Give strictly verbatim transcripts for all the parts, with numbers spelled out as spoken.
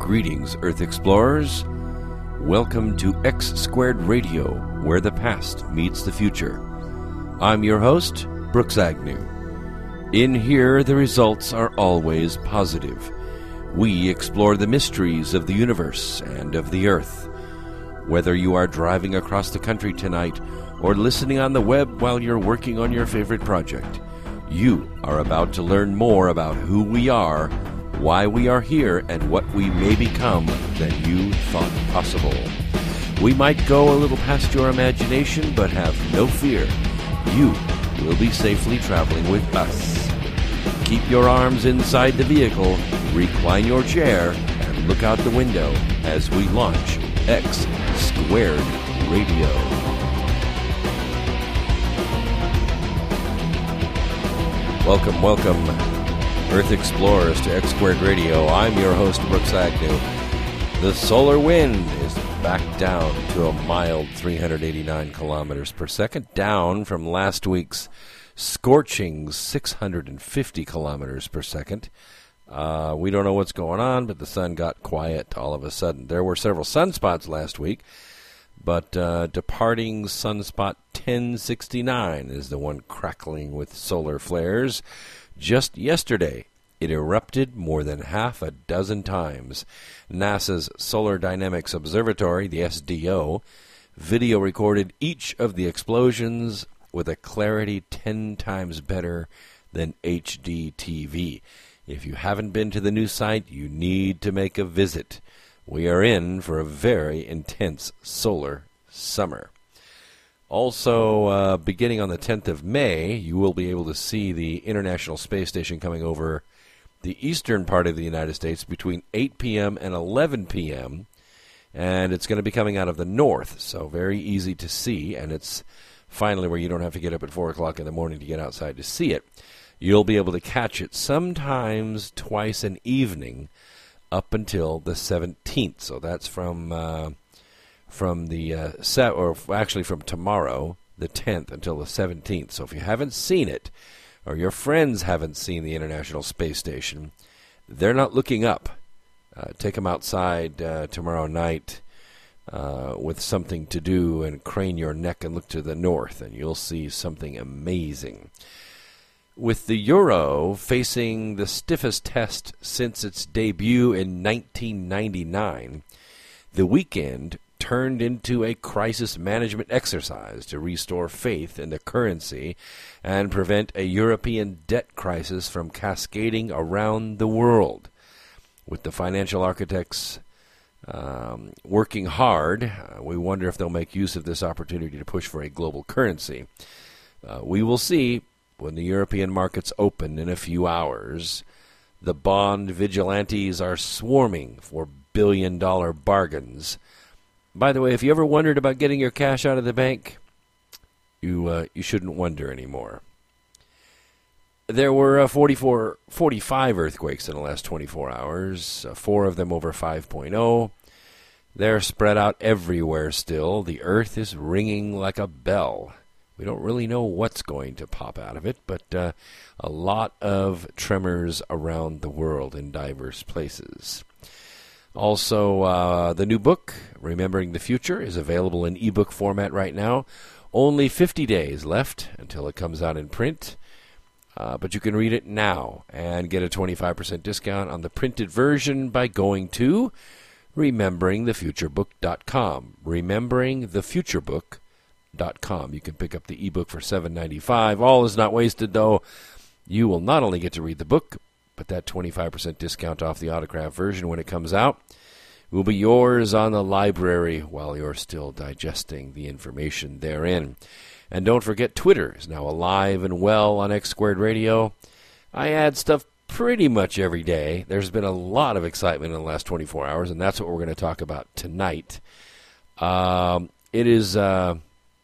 Greetings, Earth Explorers. Welcome to X Squared Radio, where the past meets the future. I'm your host, Brooks Agnew. In here, the results are always positive. We explore the mysteries of the universe and of the Earth. Whether you are driving across the country tonight or listening on the web while you're working on your favorite project, you are about to learn more about who we are, why we are here, and what we may become than you thought possible. We might go a little past your imagination, but have no fear. You will be safely traveling with us. Keep your arms inside the vehicle, recline your chair, and look out the window as we launch X Squared Radio. Welcome, welcome, Earth Explorers, to X Squared Radio. I'm your host, Brooks Agnew. The solar wind is back down to a mild three hundred eighty-nine kilometers per second, down from last week's scorching six hundred fifty kilometers per second. Uh, we don't know what's going on, but the sun got quiet all of a sudden. There were several sunspots last week, but uh, departing sunspot ten sixty-nine is the one crackling with solar flares. Just yesterday, it erupted more than half a dozen times. NASA's Solar Dynamics Observatory, the S D O, video recorded each of the explosions with a clarity ten times better than H D T V. If you haven't been to the new site, you need to make a visit. We are in for a very intense solar summer. Also, uh, beginning on the tenth of May, you will be able to see the International Space Station coming over the eastern part of the United States between eight p.m. and eleven p.m., and it's going to be coming out of the north, so very easy to see, and it's finally where you don't have to get up at four o'clock in the morning to get outside to see it. You'll be able to catch it sometimes twice an evening up until the seventeenth, so that's from... Uh, from the, uh, se- or actually from tomorrow, the tenth, until the seventeenth. So if you haven't seen it, or your friends haven't seen the International Space Station, they're not looking up. Uh, take them outside uh, tomorrow night uh, with something to do and crane your neck and look to the north, and you'll see something amazing. With the Euro facing the stiffest test since its debut in nineteen ninety-nine, the weekend turned into a crisis management exercise to restore faith in the currency and prevent a European debt crisis from cascading around the world. With the financial architects um, working hard, uh, we wonder if they'll make use of this opportunity to push for a global currency. Uh, we will see when the European markets open in a few hours. The bond vigilantes are swarming for billion-dollar bargains. By the way, if you ever wondered about getting your cash out of the bank, you uh, you shouldn't wonder anymore. There were uh, forty-four, forty-five earthquakes in the last twenty-four hours, uh, four of them over five point oh. They're spread out everywhere still. The earth is ringing like a bell. We don't really know what's going to pop out of it, but uh, a lot of tremors around the world in diverse places. Also, uh, the new book, Remembering the Future, is available in ebook format right now. Only fifty days left until it comes out in print, uh, but you can read it now and get a twenty-five percent discount on the printed version by going to remembering the future book dot com. remembering the future book dot com. You can pick up the ebook for seven dollars and ninety-five cents. All is not wasted, though. You will not only get to read the book, but that twenty-five percent discount off the autograph version when it comes out will be yours on the library while you're still digesting the information therein. And don't forget, Twitter is now alive and well on X Squared Radio. I add stuff pretty much every day. There's been a lot of excitement in the last twenty-four hours, and that's what we're going to talk about tonight. Um, it is... Uh,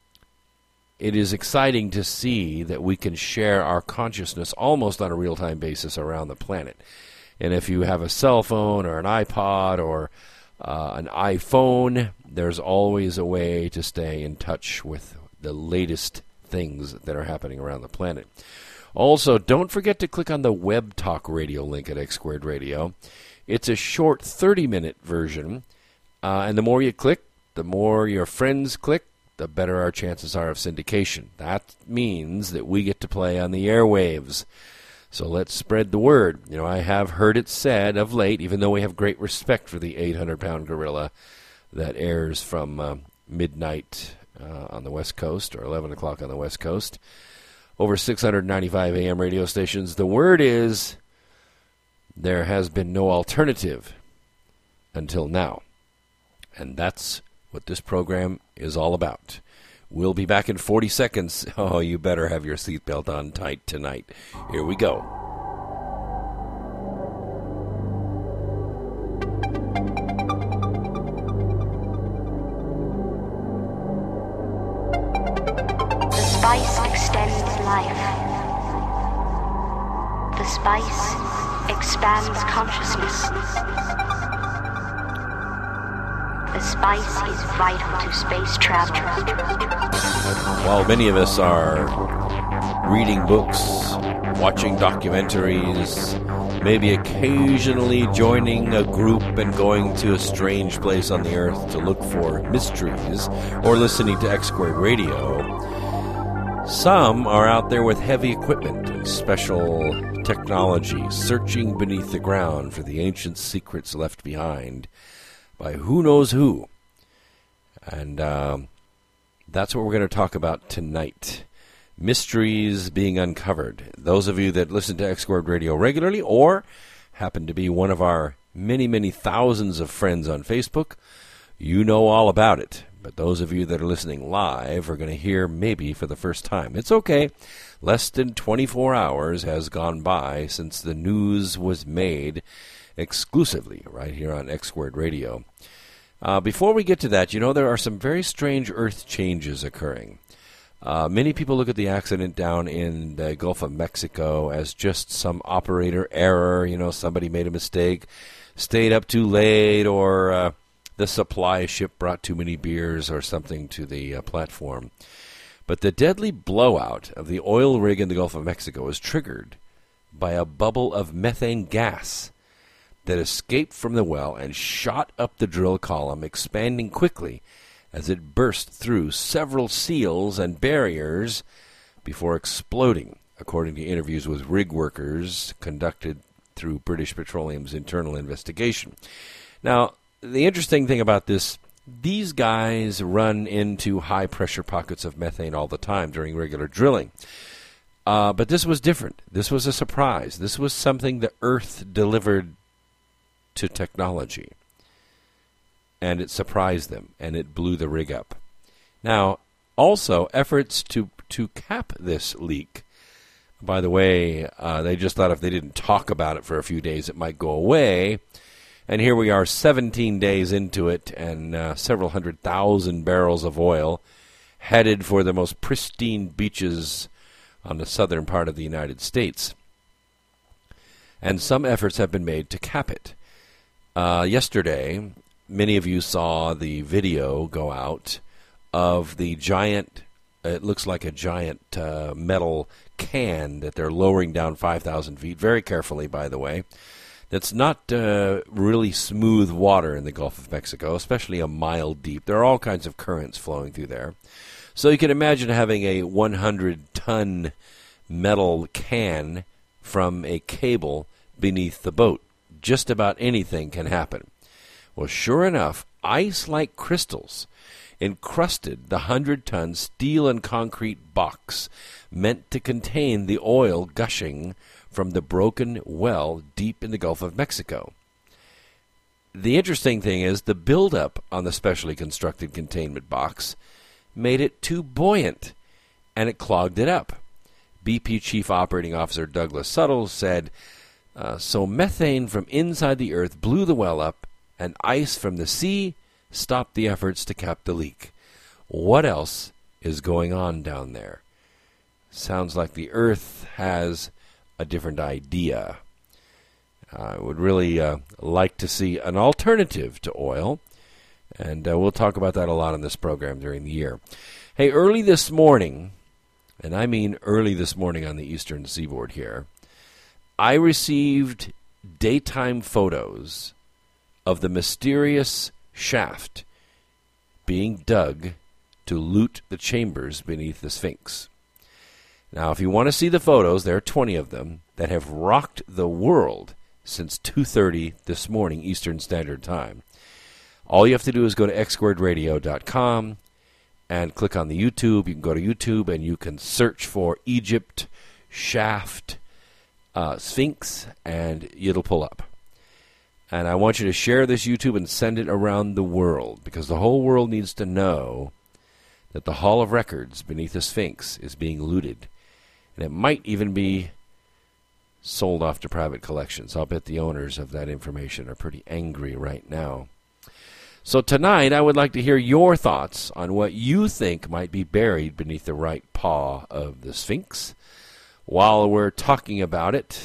It is exciting to see that we can share our consciousness almost on a real-time basis around the planet. And if you have a cell phone or an iPod or uh, an iPhone, there's always a way to stay in touch with the latest things that are happening around the planet. Also, don't forget to click on the Web Talk Radio link at X Squared Radio. It's a short thirty-minute version, uh, and the more you click, the more your friends click, the better our chances are of syndication. That means that we get to play on the airwaves. So let's spread the word. You know, I have heard it said of late, even though we have great respect for the eight hundred pound gorilla that airs from uh, midnight uh, on the West Coast or eleven o'clock on the West Coast, over six hundred ninety-five A M radio stations. The word is there has been no alternative until now. And that's what this program is all about. We'll be back in forty seconds. Oh, you better have your seatbelt on tight tonight. Here we go. The spice extends life. The spice expands consciousness. The spice is vital to space travel. While many of us are reading books, watching documentaries, maybe occasionally joining a group and going to a strange place on the earth to look for mysteries, or listening to X Squared Radio, some are out there with heavy equipment and special technology, searching beneath the ground for the ancient secrets left behind by who knows who. And um, that's what we're going to talk about tonight. Mysteries being uncovered. Those of you that listen to X Squared Radio regularly or happen to be one of our many, many thousands of friends on Facebook, you know all about it. But those of you that are listening live are going to hear maybe for the first time. It's okay. Less than twenty-four hours has gone by since the news was made exclusively right here on X Squared Radio. Uh, before we get to that, you know, there are some very strange Earth changes occurring. Uh, many people look at the accident down in the Gulf of Mexico as just some operator error. You know, somebody made a mistake, stayed up too late, or uh, the supply ship brought too many beers or something to the uh, platform. But the deadly blowout of the oil rig in the Gulf of Mexico was triggered by a bubble of methane gas that escaped from the well and shot up the drill column, expanding quickly as it burst through several seals and barriers before exploding, according to interviews with rig workers conducted through British Petroleum's internal investigation. Now, the interesting thing about this, these guys run into high-pressure pockets of methane all the time during regular drilling. Uh, but this was different. This was a surprise. This was something the Earth delivered to technology. And it surprised them, and it blew the rig up. Now, also, efforts to, to cap this leak. By the way, uh, they just thought if they didn't talk about it for a few days, it might go away. And here we are seventeen days into it, and uh, several hundred thousand barrels of oil headed for the most pristine beaches on the southern part of the United States. And some efforts have been made to cap it. Uh, yesterday, many of you saw the video go out of the giant, it looks like a giant uh, metal can that they're lowering down five thousand feet, very carefully, by the way. That's not uh, really smooth water in the Gulf of Mexico, especially a mile deep. There are all kinds of currents flowing through there. So you can imagine having a one hundred ton metal can from a cable beneath the boat. Just about anything can happen. Well, sure enough, ice-like crystals encrusted the one hundred ton steel and concrete box meant to contain the oil gushing from the broken well deep in the Gulf of Mexico. The interesting thing is the buildup on the specially constructed containment box made it too buoyant, and it clogged it up. B P Chief Operating Officer Douglas Suttle said, uh, so methane from inside the earth blew the well up, and ice from the sea stopped the efforts to cap the leak. What else is going on down there? Sounds like the earth has a different idea. I would really uh, like to see an alternative to oil, and uh, we'll talk about that a lot in this program during the year. Hey, early this morning, and I mean early this morning on the eastern seaboard here, I received daytime photos of the mysterious shaft being dug to loot the chambers beneath the Sphinx. Now, if you want to see the photos, there are twenty of them that have rocked the world since two thirty this morning Eastern Standard Time. All you have to do is go to x squared radio dot com and click on the YouTube. You can go to YouTube and you can search for Egypt Shaft uh, Sphinx, and it'll pull up. And I want you to share this YouTube and send it around the world, because the whole world needs to know that the Hall of Records beneath the Sphinx is being looted. And it might even be sold off to private collections. I'll bet the owners of that information are pretty angry right now. So tonight, I would like to hear your thoughts on what you think might be buried beneath the right paw of the Sphinx. While we're talking about it,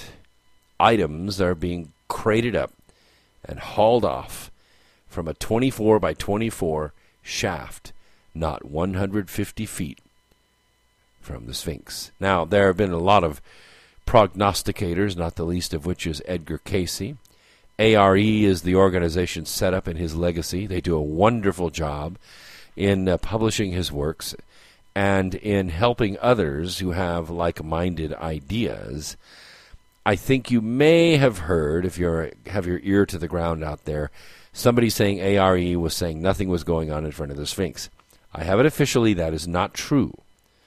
items are being crated up and hauled off from a twenty-four by twenty-four shaft not one hundred fifty feet from the Sphinx. Now, there have been a lot of prognosticators, not the least of which is Edgar Cayce. A R E is the organization set up in his legacy. They do a wonderful job in uh, publishing his works and in helping others who have like-minded ideas. I think you may have heard, if you have your ear to the ground out there, somebody saying A R E was saying nothing was going on in front of the Sphinx. I have it officially, that is not true.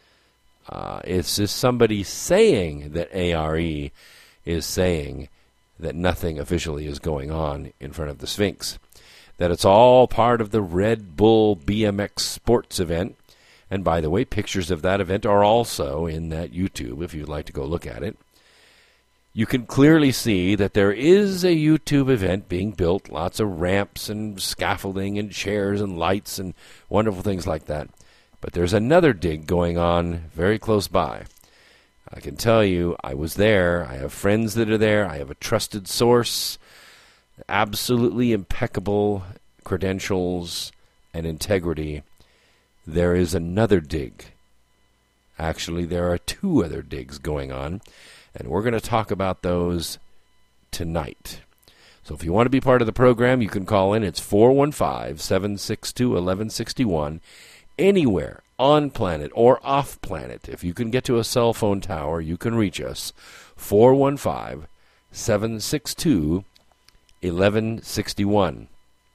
Uh, it's just somebody saying that A R E is saying that nothing officially is going on in front of the Sphinx. That it's all part of the Red Bull B M X sports event. And by the way, pictures of that event are also in that YouTube if you'd like to go look at it. You can clearly see that there is a YouTube event being built, lots of ramps and scaffolding and chairs and lights and wonderful things like that. But there's another dig going on very close by. I can tell you, I was there. I have friends that are there. I have a trusted source, absolutely impeccable credentials and integrity. There is another dig. Actually, there are two other digs going on. And we're going to talk about those tonight. So if you want to be part of the program, you can call in. It's four one five, seven six two, one one six one. Anywhere on planet or off planet, if you can get to a cell phone tower, you can reach us. four one five, seven six two, one one six one.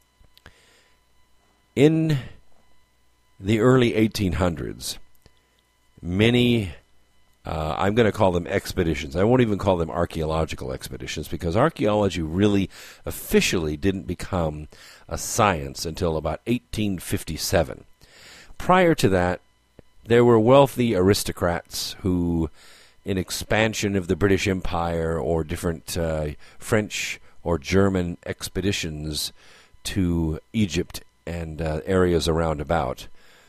In the early eighteen hundreds, many... Uh, I'm going to call them expeditions. I won't even call them archaeological expeditions, because archaeology really officially didn't become a science until about eighteen fifty-seven. Prior to that, there were wealthy aristocrats who, in expansion of the British Empire or different uh, French or German expeditions to Egypt and uh, areas around about,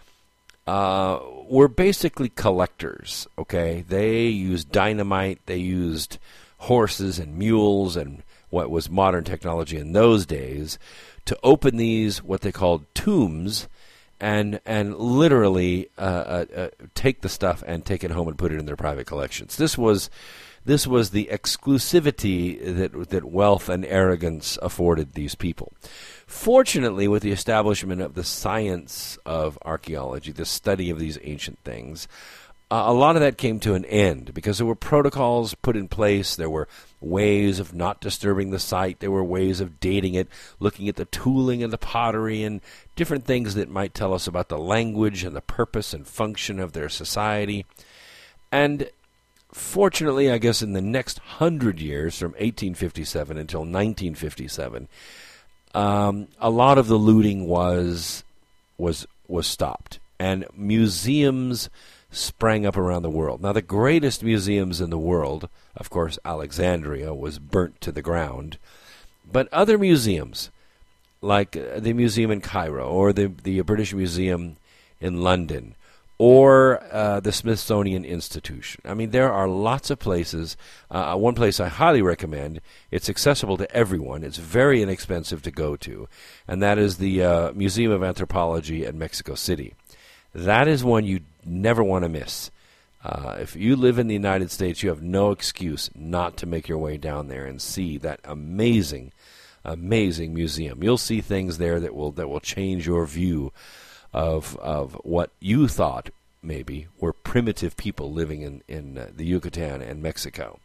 Uh, were basically collectors, okay? They used dynamite, they used horses and mules and what was modern technology in those days to open these, what they called tombs, and and literally uh, uh, uh, take the stuff and take it home and put it in their private collections. This was this was the exclusivity that that wealth and arrogance afforded these people. Fortunately, with the establishment of the science of archaeology, the study of these ancient things, uh, a lot of that came to an end because there were protocols put in place. There were ways of not disturbing the site. There were ways of dating it, looking at the tooling and the pottery and different things that might tell us about the language and the purpose and function of their society. And fortunately, I guess in the next hundred years, from eighteen fifty-seven until nineteen fifty-seven, Um, a lot of the looting was was was stopped, and museums sprang up around the world. Now, the greatest museums in the world, of course, Alexandria was burnt to the ground, but other museums, like the museum in Cairo or the the British Museum in London, or uh, the Smithsonian Institution. I mean, there are lots of places. Uh, one place I highly recommend, it's accessible to everyone, it's very inexpensive to go to, and that is the uh, Museum of Anthropology at Mexico City. That is one you never want to miss. Uh, if you live in the United States, you have no excuse not to make your way down there and see that amazing, amazing museum. You'll see things there that will that will change your view of of what you thought maybe were primitive people living in in uh, the Yucatan and Mexico.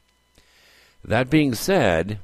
That being said,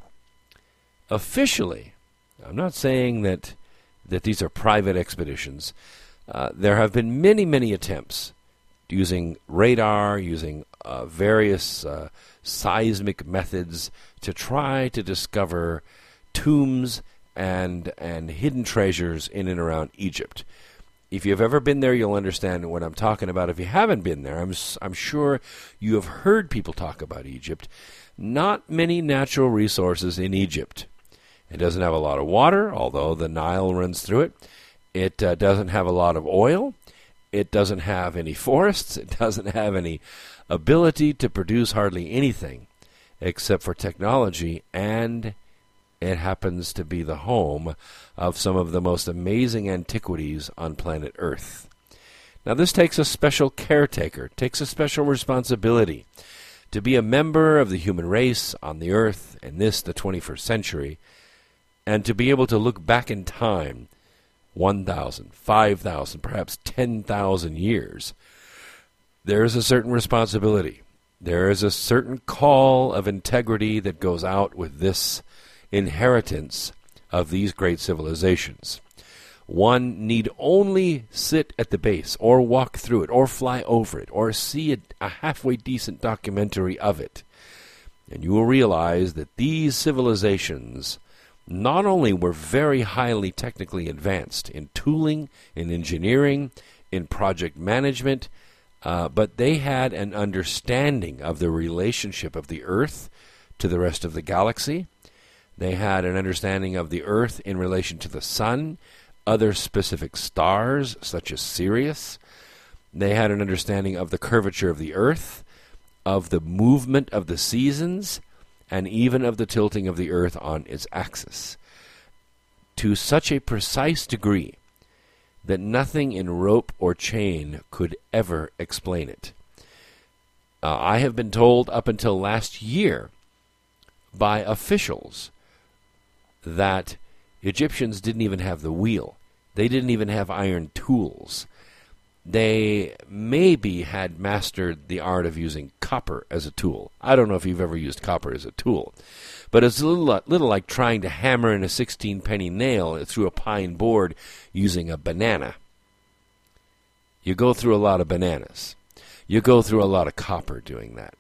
officially, I'm not saying that that these are private expeditions. Uh, there have been many, many attempts using radar, using uh, various uh, seismic methods to try to discover tombs and and hidden treasures in and around Egypt. If you've ever been there, you'll understand what I'm talking about. If you haven't been there, I'm I'm sure you have heard people talk about Egypt. Not many natural resources in Egypt. It doesn't have a lot of water, although the Nile runs through it. It uh, doesn't have a lot of oil. It doesn't have any forests. It doesn't have any ability to produce hardly anything except for technology, and it happens to be the home of some of the most amazing antiquities on planet Earth. Now, this takes a special caretaker, takes a special responsibility to be a member of the human race on the Earth in this, the twenty-first century, and to be able to look back in time one thousand, five thousand, perhaps ten thousand years. There is a certain responsibility. There is a certain call of integrity that goes out with this inheritance of these great civilizations. One need only sit at the base or walk through it or fly over it or see a, a halfway decent documentary of it, and you will realize that these civilizations not only were very highly technically advanced in tooling, in engineering, in project management, uh, but they had an understanding of the relationship of the Earth to the rest of the galaxy. They had an understanding of the Earth in relation to the Sun, other specific stars, such as Sirius. They had an understanding of the curvature of the Earth, of the movement of the seasons, and even of the tilting of the Earth on its axis, to such a precise degree that nothing in rope or chain could ever explain it. Uh, I have been told up until last year by officials that Egyptians didn't even have the wheel. They didn't even have iron tools. They maybe had mastered the art of using copper as a tool. I don't know if you've ever used copper as a tool, but it's a little, little like trying to hammer in a sixteen-penny nail through a pine board using a banana. You go through a lot of bananas. You go through a lot of copper doing that.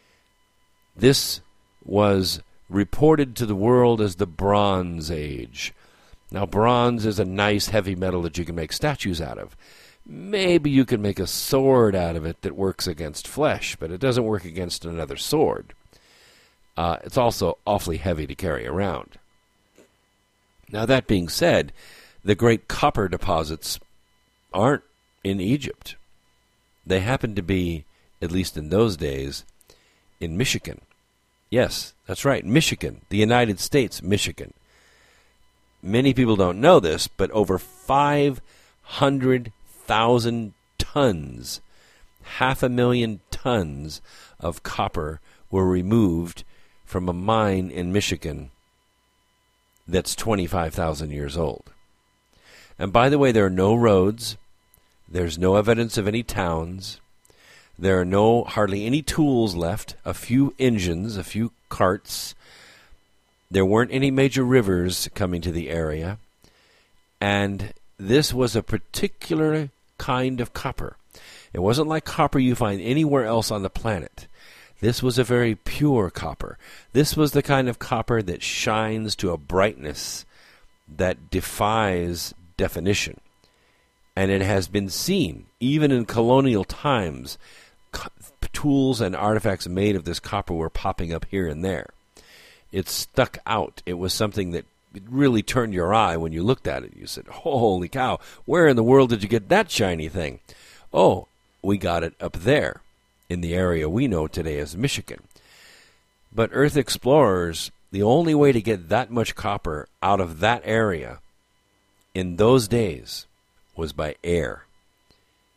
This was reported to the world as the Bronze Age. Now, bronze is a nice heavy metal that you can make statues out of. Maybe you can make a sword out of it that works against flesh, but it doesn't work against another sword. Uh, it's also awfully heavy to carry around. Now, that being said, the great copper deposits aren't in Egypt. They happen to be, at least in those days, in Michigan. Yes, that's right, Michigan, the United States, Michigan. Many people don't know this, but over five hundred thousand tons, half a million tons of copper were removed from a mine in Michigan that's twenty-five thousand years old. And by the way, there are no roads. There's no evidence of any towns. There are no hardly any tools left, a few engines, a few carts. There weren't any major rivers coming to the area. And this was a particular kind of copper. It wasn't like copper you find anywhere else on the planet. This was a very pure copper. This was the kind of copper that shines to a brightness that defies definition. And it has been seen, even in colonial times, co- tools and artifacts made of this copper were popping up here and there. It stuck out. It was something that it really turned your eye when you looked at it. You said, holy cow, where in the world did you get that shiny thing? Oh, we got it up there in the area we know today as Michigan. But Earth explorers, the only way to get that much copper out of that area in those days was by air.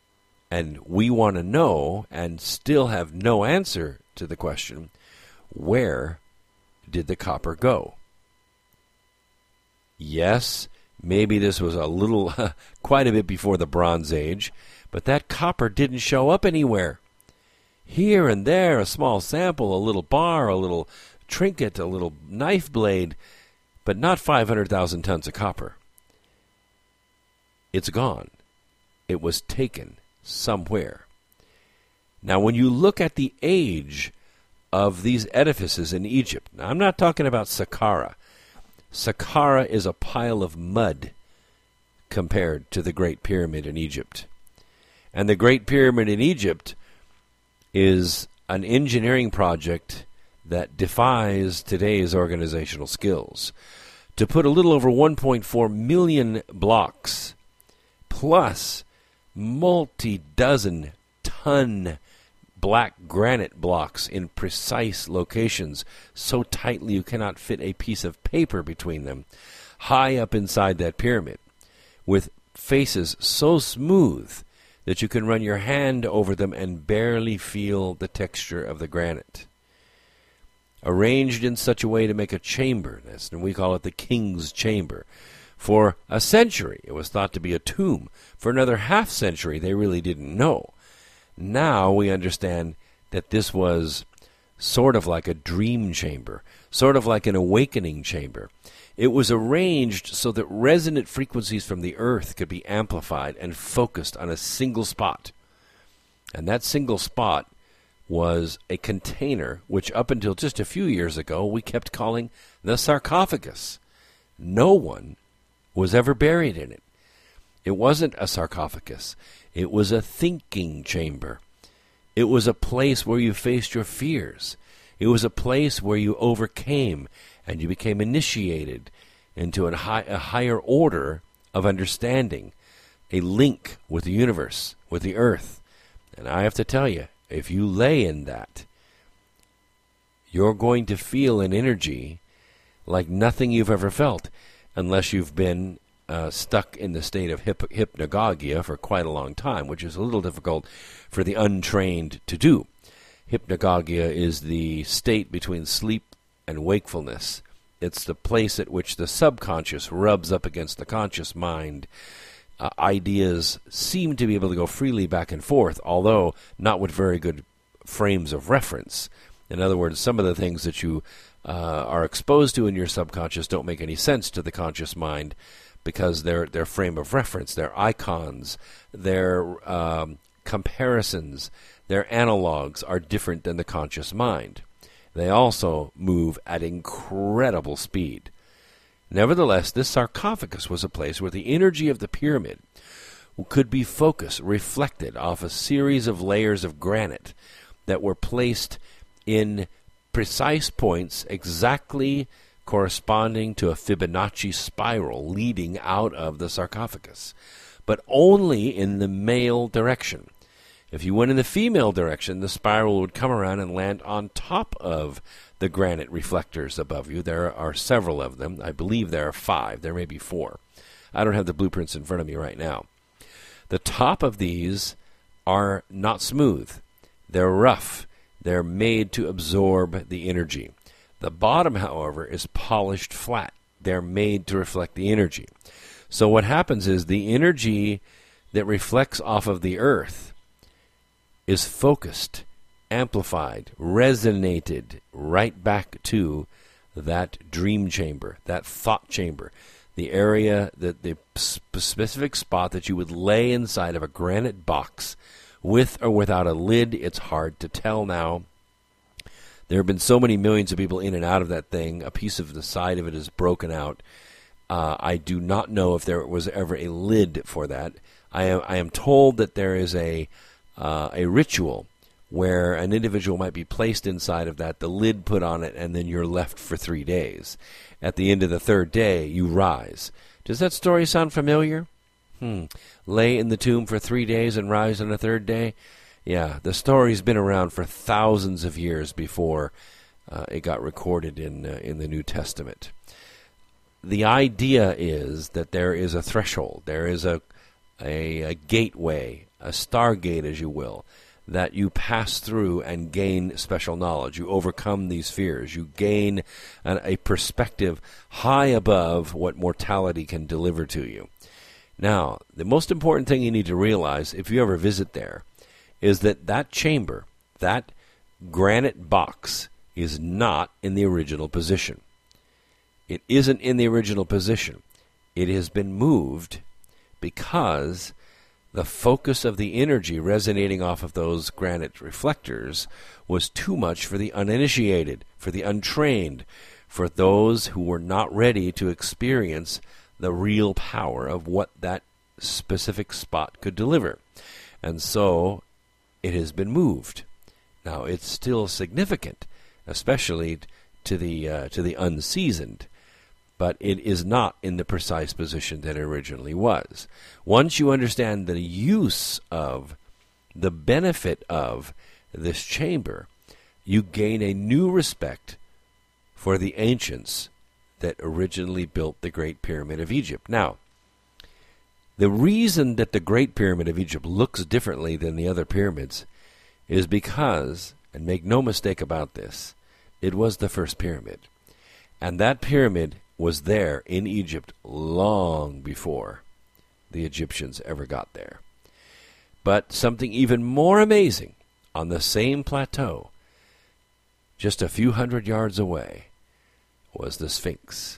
And we want to know, and still have no answer to the question, where did the copper go? Yes, maybe this was a little, quite a bit before the Bronze Age, but that copper didn't show up anywhere. Here and there, a small sample, a little bar, a little trinket, a little knife blade, but not five hundred thousand tons of copper. It's gone. It was taken somewhere. Now, when you look at the age of these edifices in Egypt, now, I'm not talking about Saqqara. Saqqara is a pile of mud compared to the Great Pyramid in Egypt. And the Great Pyramid in Egypt is an engineering project that defies today's organizational skills. To put a little over one point four million blocks plus multi-dozen ton black granite blocks in precise locations, so tightly you cannot fit a piece of paper between them, high up inside that pyramid, with faces so smooth that you can run your hand over them and barely feel the texture of the granite. Arranged in such a way to make a chamber, and we call it the King's Chamber. For a century, it was thought to be a tomb. For another half century, they really didn't know. Now we understand that this was sort of like a dream chamber, sort of like an awakening chamber. It was arranged so that resonant frequencies from the earth could be amplified and focused on a single spot. And that single spot was a container which up until just a few years ago we kept calling the sarcophagus. No one was ever buried in it. It wasn't a sarcophagus. It was a thinking chamber. It was a place where you faced your fears. It was a place where you overcame and you became initiated into a, high, a higher order of understanding, a link with the universe, with the earth. And I have to tell you, if you lay in that, you're going to feel an energy like nothing you've ever felt, unless you've been uh, stuck in the state of hyp- hypnagogia for quite a long time, which is a little difficult for the untrained to do. Hypnagogia is the state between sleep and wakefulness. It's the place at which the subconscious rubs up against the conscious mind. Uh, ideas seem to be able to go freely back and forth, although not with very good frames of reference. In other words, some of the things that you uh, are exposed to in your subconscious don't make any sense to the conscious mind because their their frame of reference, their icons, their um, comparisons, their analogs are different than the conscious mind. They also move at incredible speed. Nevertheless, this sarcophagus was a place where the energy of the pyramid could be focused, reflected off a series of layers of granite that were placed in precise points exactly corresponding to a Fibonacci spiral leading out of the sarcophagus, but only in the male direction. If you went in the female direction, the spiral would come around and land on top of the granite reflectors above you. There are several of them. I believe there are five. There may be four. I don't have the blueprints in front of me right now. The top of these are not smooth. They're rough. They're made to absorb the energy. The bottom, however, is polished flat. They're made to reflect the energy. So what happens is the energy that reflects off of the earth is focused, amplified, resonated right back to that dream chamber, that thought chamber, the area, that the specific spot that you would lay inside of a granite box with or without a lid. It's hard to tell now. There have been so many millions of people in and out of that thing. A piece of the side of it is broken out. Uh, I do not know if there was ever a lid for that. I am, I am told that there is a uh, a ritual where an individual might be placed inside of that, the lid put on it, and then you're left for three days. At the end of the third day, you rise. Does that story sound familiar? Hmm. Lay in the tomb for three days and rise on the third day? Yeah, the story's been around for thousands of years before uh, it got recorded in uh, in the New Testament. The idea is that there is a threshold, there is a a, a gateway, a stargate, as you will, that you pass through and gain special knowledge. You overcome these fears. You gain an, a perspective high above what mortality can deliver to you. Now, the most important thing you need to realize if you ever visit there is that that chamber, that granite box, is not in the original position. It isn't in the original position. It has been moved because the focus of the energy resonating off of those granite reflectors was too much for the uninitiated, for the untrained, for those who were not ready to experience the real power of what that specific spot could deliver. And so it has been moved. Now, it's still significant, especially to the uh, to the unseasoned, but it is not in the precise position that it originally was. Once you understand the use of, the benefit of this chamber, you gain a new respect for the ancients that originally built the Great Pyramid of Egypt. Now, the reason that the Great Pyramid of Egypt looks differently than the other pyramids is because, and make no mistake about this, it was the first pyramid. And that pyramid was there in Egypt long before the Egyptians ever got there. But something even more amazing, on the same plateau, just a few hundred yards away, was the Sphinx.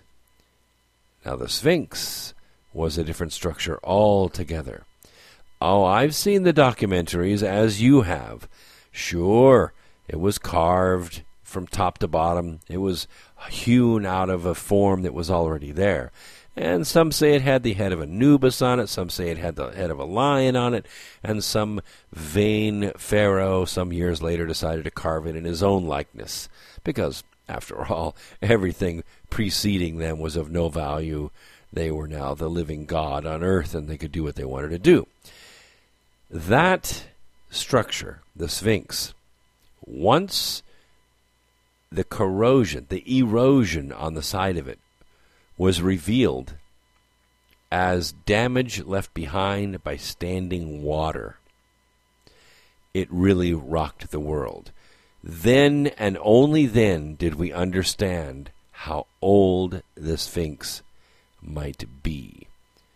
Now, the Sphinx was a different structure altogether. Oh, I've seen the documentaries, as you have. Sure, it was carved from top to bottom. It was hewn out of a form that was already there. And some say it had the head of Anubis on it, some say it had the head of a lion on it, and some vain pharaoh some years later decided to carve it in his own likeness, because, after all, everything preceding them was of no value. They were now the living God on earth, and they could do what they wanted to do. That structure, the Sphinx, once the corrosion, the erosion on the side of it was revealed as damage left behind by standing water, it really rocked the world. Then and only then did we understand how old the Sphinx might be.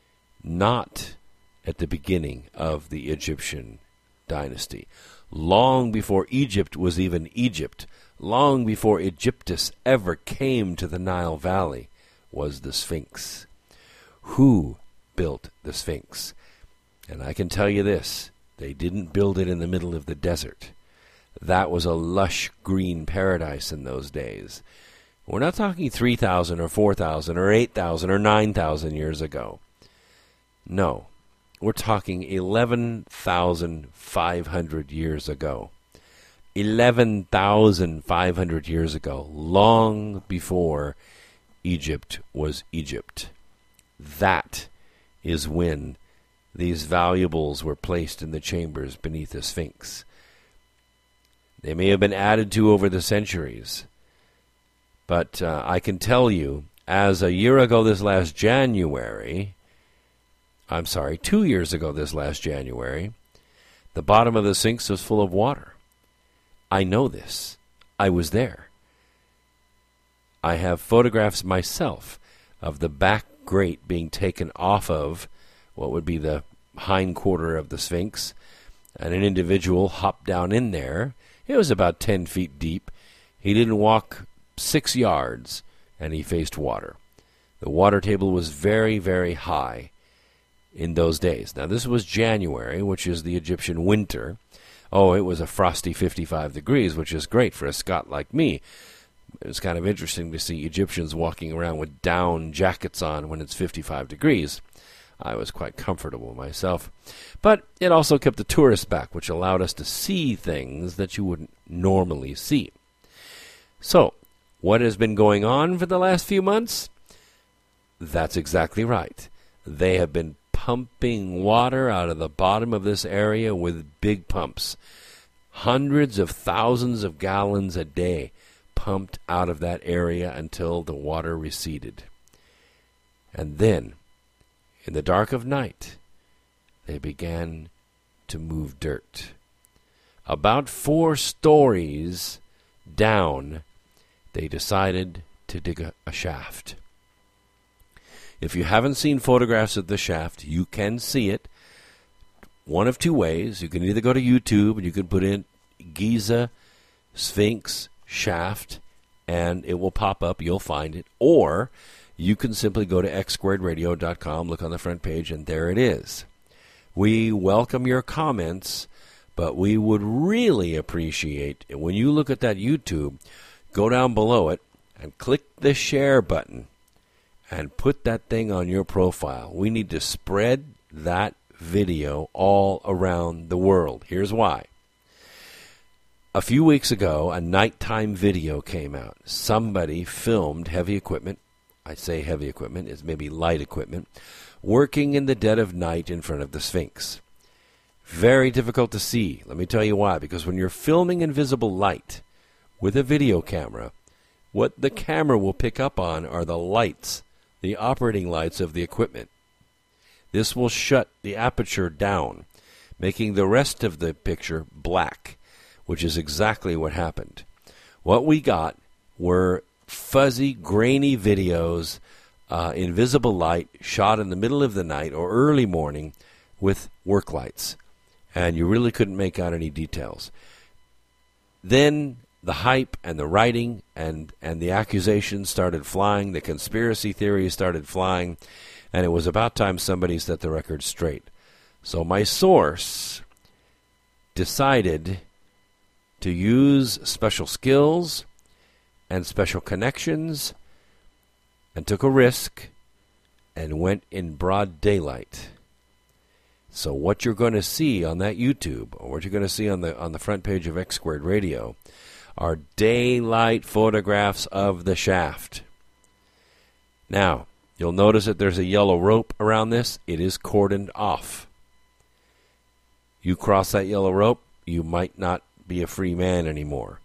Not at the beginning of the Egyptian dynasty. Long before Egypt was even Egypt, long before Egyptus ever came to the Nile Valley, was the Sphinx. Who built the Sphinx? And I can tell you this, they didn't build it in the middle of the desert. That was a lush green paradise in those days. We're not talking three thousand or four thousand or eight thousand or nine thousand years ago. No, we're talking eleven thousand five hundred years ago. eleven thousand five hundred years ago, long before Egypt was Egypt. That is when these valuables were placed in the chambers beneath the Sphinx. They may have been added to over the centuries, but uh, I can tell you, as a year ago this last January, I'm sorry, two years ago this last January, the bottom of the Sphinx was full of water. I know this. I was there. I have photographs myself of the back grate being taken off of what would be the hind quarter of the Sphinx, and an individual hopped down in there. It was about ten feet deep. He didn't walk six yards, and he faced water. The water table was very, very high in those days. Now, this was January, which is the Egyptian winter. Oh, it was a frosty fifty-five degrees, which is great for a Scot like me. It was kind of interesting to see Egyptians walking around with down jackets on when it's fifty-five degrees. I was quite comfortable myself. But it also kept the tourists back, which allowed us to see things that you wouldn't normally see. So, what has been going on for the last few months? That's exactly right. They have been pumping water out of the bottom of this area with big pumps. Hundreds of thousands of gallons a day pumped out of that area until the water receded. And then, in the dark of night, they began to move dirt. About four stories down, they decided to dig a, a shaft. If you haven't seen photographs of the shaft, you can see it one of two ways. You can either go to YouTube and you can put in Giza Sphinx shaft and it will pop up. You'll find it. Or you can simply go to x squared radio dot com, look on the front page, and there it is. We welcome your comments, but we would really appreciate it when you look at that YouTube, go down below it and click the share button and put that thing on your profile. We need to spread that video all around the world. Here's why. A few weeks ago, a nighttime video came out. Somebody filmed heavy equipment. I say heavy equipment, it's maybe light equipment, working in the dead of night in front of the Sphinx. Very difficult to see. Let me tell you why. Because when you're filming in visible light with a video camera, what the camera will pick up on are the lights, the operating lights of the equipment. This will shut the aperture down, making the rest of the picture black, which is exactly what happened. What we got were fuzzy, grainy videos uh, in visible light shot in the middle of the night or early morning with work lights, and you really couldn't make out any details. Then the hype and the writing and, and the accusations started flying, the conspiracy theories started flying, and it was about time somebody set the record straight. So my source decided to use special skills and special connections and took a risk and went in broad daylight. So what you're going to see on that YouTube, or what you're going to see on the on the front page of X Squared Radio, are daylight photographs of the shaft. Now, you'll notice that there's a yellow rope around this. It is cordoned off. You cross that yellow rope, you might not be a free man anymore.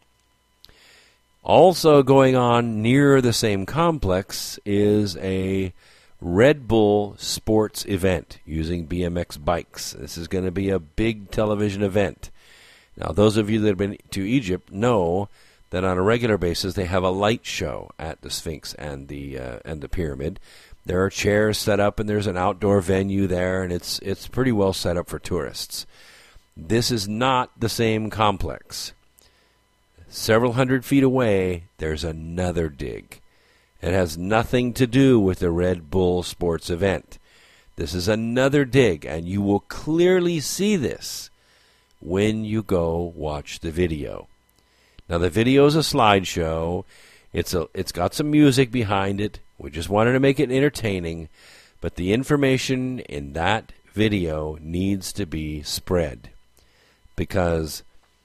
Also going on near the same complex is a Red Bull sports event using B M X bikes. This is going to be a big television event. Now, those of you that have been to Egypt know that on a regular basis they have a light show at the Sphinx and the uh, and the pyramid. There are chairs set up and there's an outdoor venue there, and it's it's pretty well set up for tourists. This is not the same complex. Several hundred feet away, there's another dig. It has nothing to do with the Red Bull sports event. This is another dig, and you will clearly see this when you go watch the video. Now, the video is a slideshow. It's a, it's got some music behind it. We just wanted to make it entertaining, but the information in that video needs to be spread, because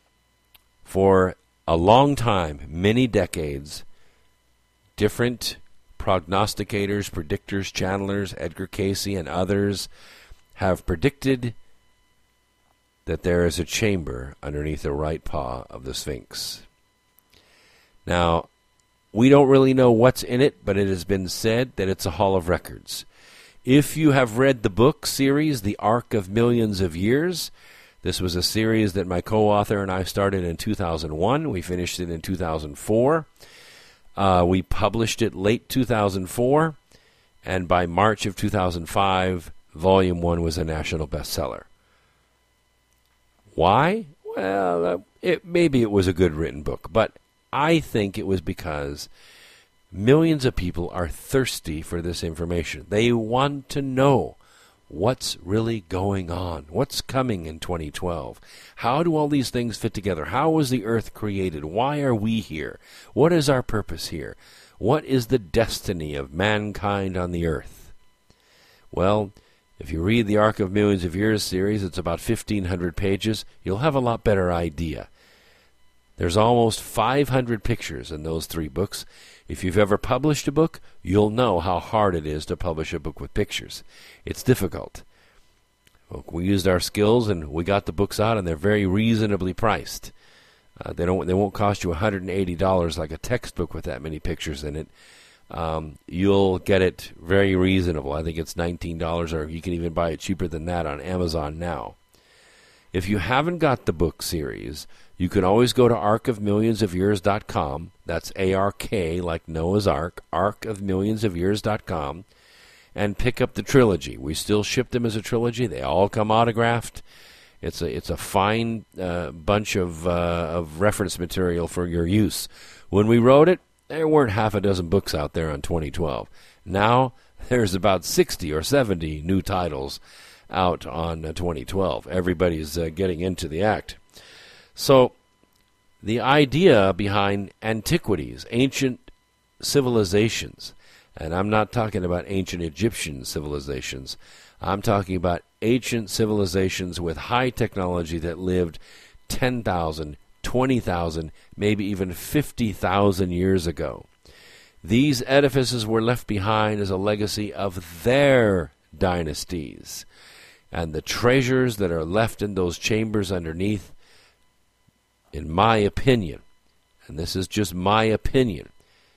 for a long time, many decades, different prognosticators, predictors, channelers, Edgar Casey and others have predicted that there is a chamber underneath the right paw of the Sphinx. Now, we don't really know what's in it, but it has been said that it's a hall of records. If you have read the book series, The Ark of Millions of Years, this was a series that my co-author and I started in two thousand one. We finished it in two thousand four. Uh, we published it late two thousand four, and by March of two thousand five, Volume one was a national bestseller. Why? Well, uh, it, maybe it was a good written book, but I think it was because millions of people are thirsty for this information. They want to know what's really going on, what's coming in twenty twelve. How do all these things fit together? How was the earth created? Why are we here? What is our purpose here? What is the destiny of mankind on the earth? Well, if you read the Ark of Millions of Years series, it's about fifteen hundred pages, you'll have a lot better idea. There's almost five hundred pictures in those three books. If you've ever published a book, you'll know how hard it is to publish a book with pictures. It's difficult. Well, we used our skills and we got the books out, and they're very reasonably priced. Uh, they don't. They won't cost you one hundred eighty dollars like a textbook with that many pictures in it. Um, you'll get it very reasonable. I think it's nineteen dollars, or you can even buy it cheaper than that on Amazon now. If you haven't got the book series, you can always go to ark of millions of years dot com. That's A R K, like Noah's Ark, ark of millions of years dot com, and pick up the trilogy. We still ship them as a trilogy. They all come autographed. It's a it's a fine uh, bunch of uh, of reference material for your use. When we wrote it, there weren't half a dozen books out there on twenty twelve. Now there's about sixty or seventy new titles out on uh, twenty twelve. Everybody's uh, getting into the act. So the idea behind antiquities, ancient civilizations, and I'm not talking about ancient Egyptian civilizations, I'm talking about ancient civilizations with high technology that lived ten thousand, twenty thousand, maybe even fifty thousand years ago. These edifices were left behind as a legacy of their dynasties. And the treasures that are left in those chambers underneath, in my opinion, and this is just my opinion,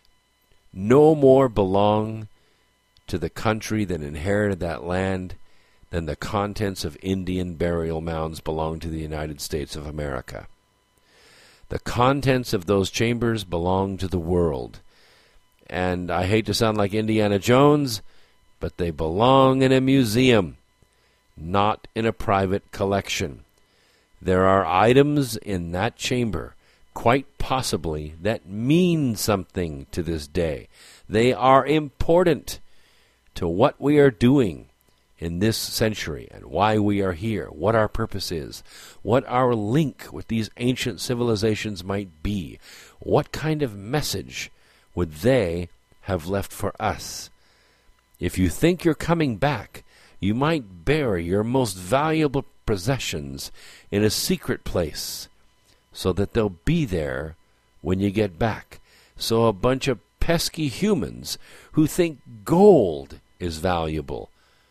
no more belong to the country that inherited that land than the contents of Indian burial mounds belong to the United States of America. The contents of those chambers belong to the world. And I hate to sound like Indiana Jones, but they belong in a museum, not in a private collection. There are items in that chamber, quite possibly, that mean something to this day. They are important to what we are doing in this century and why we are here, what our purpose is, what our link with these ancient civilizations might be, what kind of message would they have left for us. If you think you're coming back, you might bury your most valuable possessions in a secret place so that they'll be there when you get back. So a bunch of pesky humans who think gold is valuable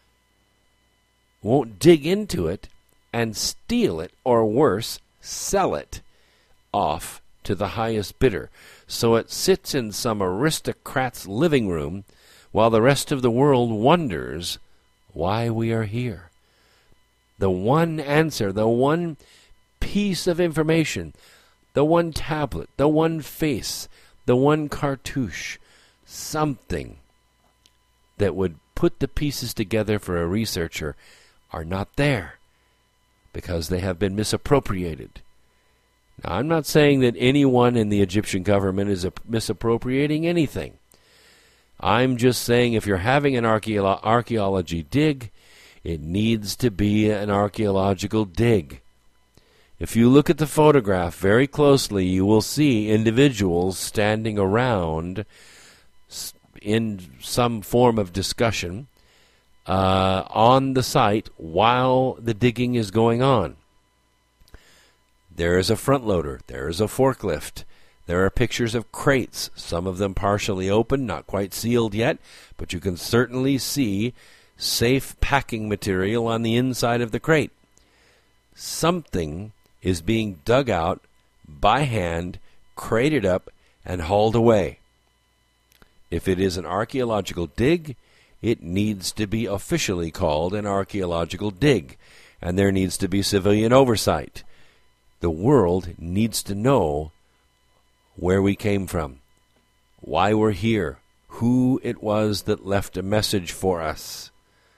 won't dig into it and steal it, or worse, sell it off to the highest bidder. So it sits in some aristocrat's living room while the rest of the world wonders why we are here. The one answer, the one piece of information, the one tablet, the one face, the one cartouche, something that would put the pieces together for a researcher are not there because they have been misappropriated. Now, I'm not saying that anyone in the Egyptian government is misappropriating anything. I'm just saying if you're having an archeolo- archaeology dig, it needs to be an archaeological dig. If you look at the photograph very closely, you will see individuals standing around in some form of discussion uh, on the site while the digging is going on. There is a front loader. There is a forklift. There are pictures of crates, some of them partially open, not quite sealed yet, but you can certainly see safe packing material on the inside of the crate. Something is being dug out by hand, crated up, and hauled away. If it is an archaeological dig, it needs to be officially called an archaeological dig, and there needs to be civilian oversight. The world needs to know where we came from, why we're here, who it was that left a message for us.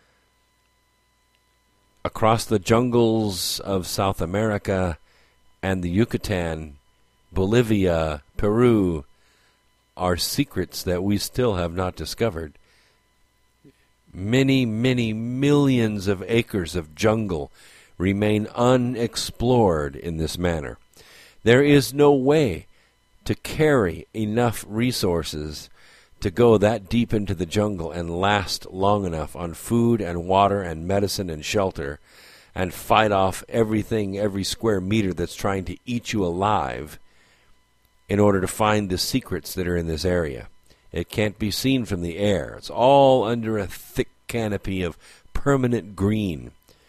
Across the jungles of South America and the Yucatan, Bolivia, Peru, are secrets that we still have not discovered. Many, many millions of acres of jungle remain unexplored in this manner. There is no way to carry enough resources to go that deep into the jungle and last long enough on food and water and medicine and shelter and fight off everything, every square meter that's trying to eat you alive in order to find the secrets that are in this area. It can't be seen from the air. It's all under a thick canopy of permanent green.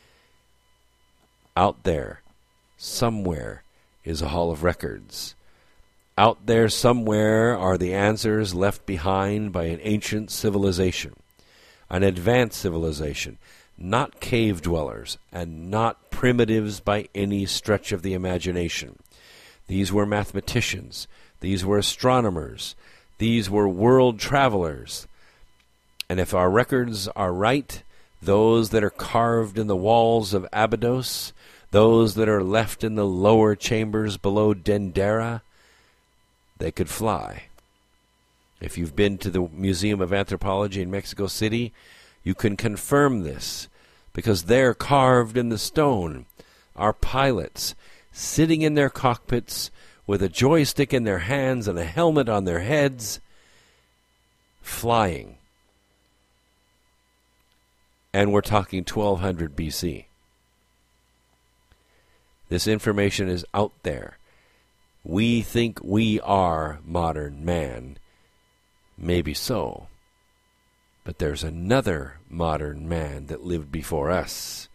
Out there, somewhere, is a Hall of Records. Out there somewhere are the answers left behind by an ancient civilization, an advanced civilization. not cave dwellers, and not primitives by any stretch of the imagination. These were mathematicians. These were astronomers. These were world travelers. And if our records are right, those that are carved in the walls of Abydos, those that are left in the lower chambers below Dendera, they could fly. If you've been to the Museum of Anthropology in Mexico City, you can confirm this, because there, carved in the stone, are pilots sitting in their cockpits with a joystick in their hands and a helmet on their heads, flying. And we're talking twelve hundred B C. This information is out there. We think we are modern man. Maybe so. But there's another modern man that lived before us.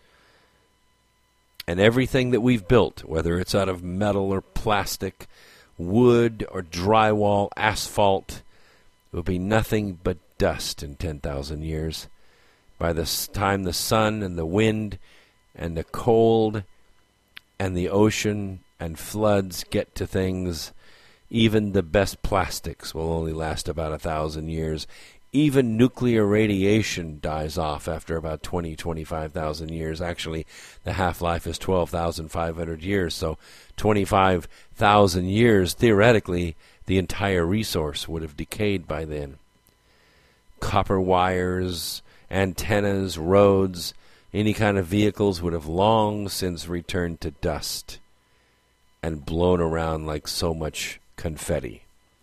And everything that we've built, whether it's out of metal or plastic, wood or drywall, asphalt, will be nothing but dust in ten thousand years. By the time the sun and the wind and the cold and the ocean and floods get to things, even the best plastics will only last about a thousand years. Even nuclear radiation dies off after about twenty, twenty-five thousand years. Actually, the half-life is twelve thousand five hundred years, so twenty-five thousand years, theoretically, the entire resource would have decayed by then. Copper wires, antennas, roads, any kind of vehicles would have long since returned to dust and blown around like so much confetti.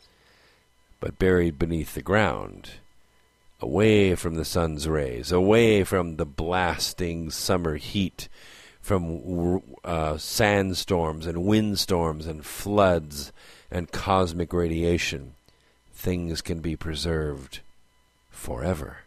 But buried beneath the ground, away from the sun's rays, away from the blasting summer heat, from uh, sandstorms and windstorms and floods and cosmic radiation, things can be preserved forever.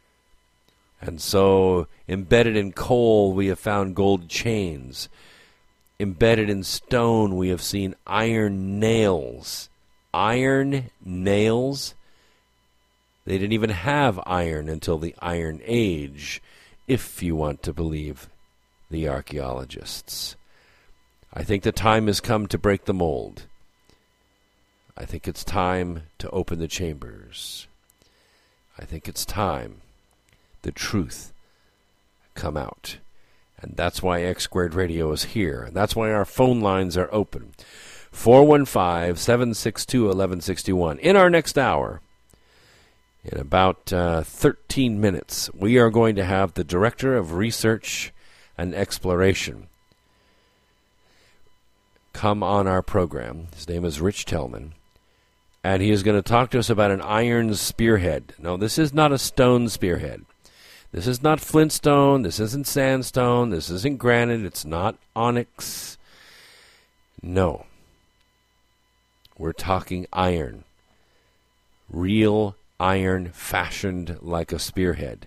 And so, embedded in coal, we have found gold chains. Embedded in stone, we have seen iron nails. Iron nails? They didn't even have iron until the Iron Age, if you want to believe the archaeologists. I think the time has come to break the mold. I think it's time to open the chambers. I think it's time the truth come out. And that's why X Squared Radio is here. And that's why our phone lines are open. four one five, seven six two, one one six one. In our next hour, in about uh, thirteen minutes, we are going to have the Director of Research and Exploration come on our program. His name is Rich Tellman. And he is going to talk to us about an iron spearhead. No, this is not a stone spearhead. This is not flintstone, this isn't sandstone, this isn't granite, it's not onyx. No. We're talking iron. Real iron fashioned like a spearhead.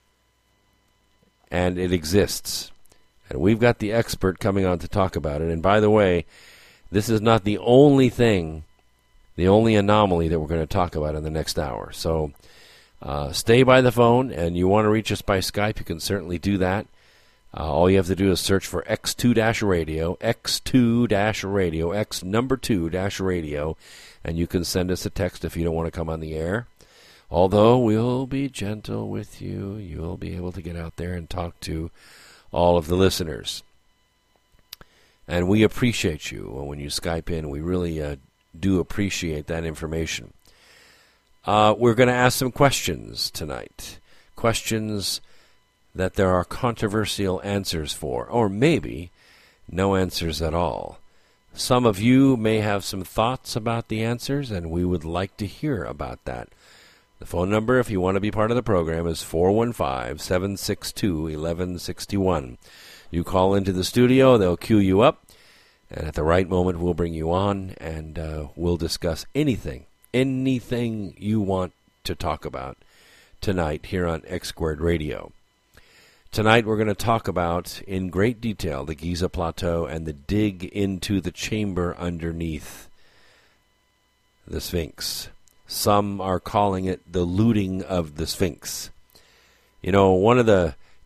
And it exists. And we've got the expert coming on to talk about it. And by the way, this is not the only thing, the only anomaly that we're going to talk about in the next hour. So Uh, stay by the phone, and you want to reach us by Skype, you can certainly do that. Uh, all you have to do is search for X two Radio, X two Radio, X number two dash radio, and you can send us a text if you don't want to come on the air. Although we'll be gentle with you, you'll be able to get out there and talk to all of the listeners. And we appreciate you when you Skype in. We really uh, do appreciate that information. Uh, we're going to ask some questions tonight. Questions that there are controversial answers for, or maybe no answers at all. Some of you may have some thoughts about the answers, and we would like to hear about that. The phone number, if you want to be part of the program, is four one five, seven six two, one one six one. You call into the studio, they'll queue you up, and at the right moment we'll bring you on, and uh, we'll discuss anything. Anything you want to talk about tonight here on X Squared Radio. Tonight we're going to talk about, in great detail, the Giza Plateau and the dig into the chamber underneath the Sphinx. Some are calling it the looting of the Sphinx. You know, one of the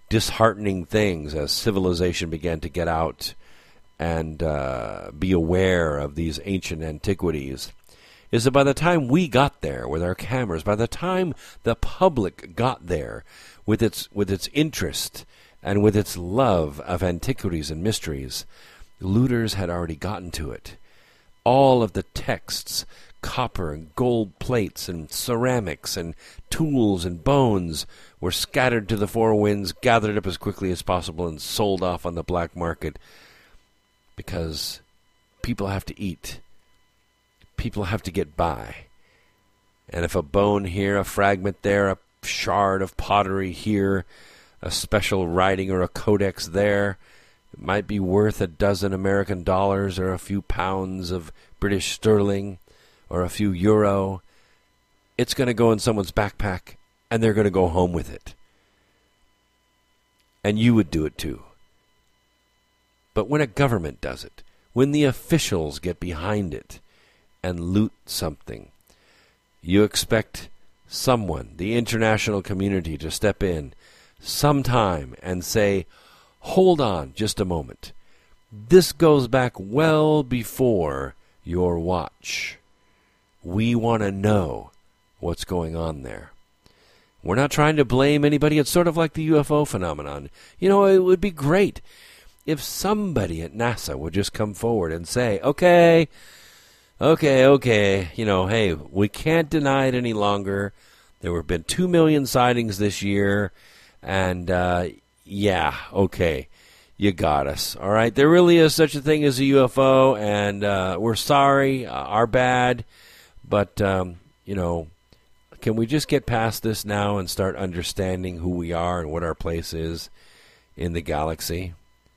disheartening things as civilization began to get out and uh, be aware of these ancient antiquities is that by the time we got there with our cameras, by the time the public got there with its with its interest and with its love of antiquities and mysteries, looters had already gotten to it. All of the texts, copper and gold plates and ceramics and tools and bones were scattered to the four winds, gathered up as quickly as possible, and sold off on the black market because people have to eat. People have to get by. And if a bone here, a fragment there, a shard of pottery here, a special writing or a codex there, it might be worth a dozen American dollars or a few pounds of British sterling or a few euro. It's going to go in someone's backpack, and they're going to go home with it. And you would do it too. But when a government does it, when the officials get behind it and loot something, you expect someone, the international community, to step in sometime and say, hold on just a moment. This goes back well before your watch. We want to know what's going on there. We're not trying to blame anybody. It's sort of like the U F O phenomenon. You know, it would be great if somebody at NASA would just come forward and say, okay, okay, okay, you know, hey, we can't deny it any longer. There have been two million sightings this year, and uh, yeah, okay, you got us, all right? There really is such a thing as a U F O, and uh, we're sorry, uh, our bad, but, um, you know, can we just get past this now and start understanding who we are and what our place is in the galaxy?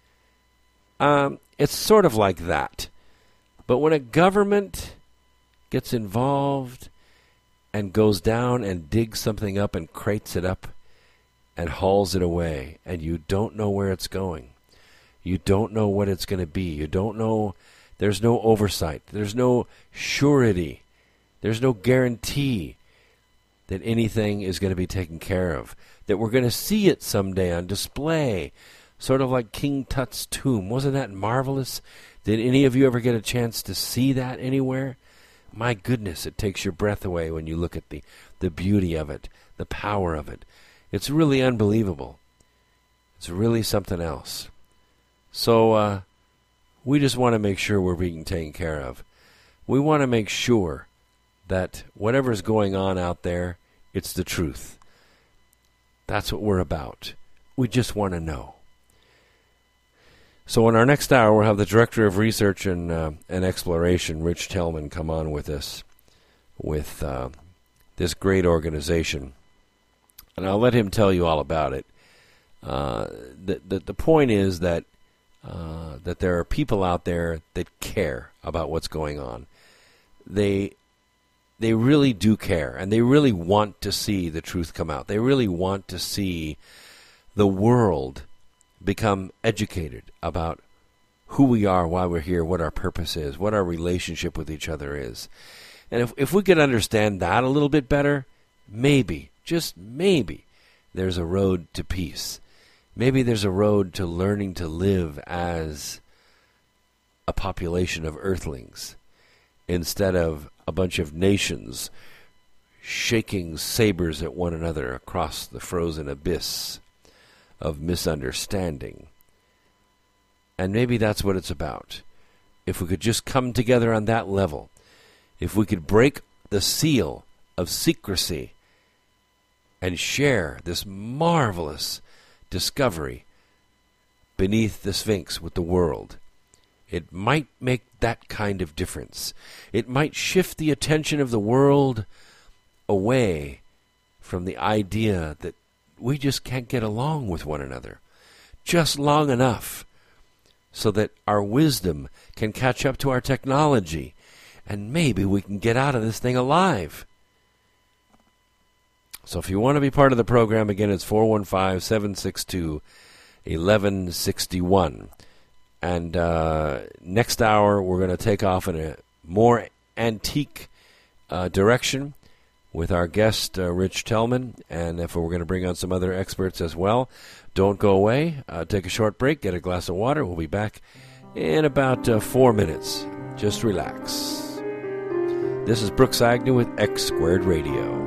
Um, it's sort of like that. But when a government gets involved and goes down and digs something up and crates it up and hauls it away, and you don't know where it's going, you don't know what it's going to be, you don't know, there's no oversight, there's no surety, there's no guarantee that anything is going to be taken care of, that we're going to see it someday on display, sort of like King Tut's tomb. Wasn't that marvelous? Did any of you ever get a chance to see that anywhere? My goodness, it takes your breath away when you look at the, the beauty of it, the power of it. It's really unbelievable. It's really something else. So uh, we just want to make sure we're being taken care of. We want to make sure that whatever's going on out there, it's the truth. That's what we're about. We just want to know. So in our next hour, we'll have the Director of Research and, uh, and Exploration, Rich Tellman, come on with us with uh, this great organization. And I'll let him tell you all about it. Uh, the, the, the point is that, uh, that there are people out there that care about what's going on. They... They really do care, and they really want to see the truth come out. They really want to see the world become educated about who we are, why we're here, what our purpose is, what our relationship with each other is. And if if we could understand that a little bit better, maybe, just maybe, there's a road to peace. Maybe there's a road to learning to live as a population of earthlings instead of a bunch of nations shaking sabers at one another across the frozen abyss of misunderstanding. And maybe that's what it's about. If we could just come together on that level, if we could break the seal of secrecy and share this marvelous discovery beneath the Sphinx with the world, it might make that kind of difference. It might shift the attention of the world away from the idea that we just can't get along with one another just long enough so that our wisdom can catch up to our technology, and maybe we can get out of this thing alive. So if you want to be part of the program, again, it's four one five, seven six two, one one six one. And uh, next hour, we're going to take off in a more antique uh, direction with our guest, uh, Rich Tellman, and if we're going to bring on some other experts as well. Don't go away. Uh, take a short break, get a glass of water. We'll be back in about uh, four minutes. Just relax. This is Brooks Agnew with X Squared Radio.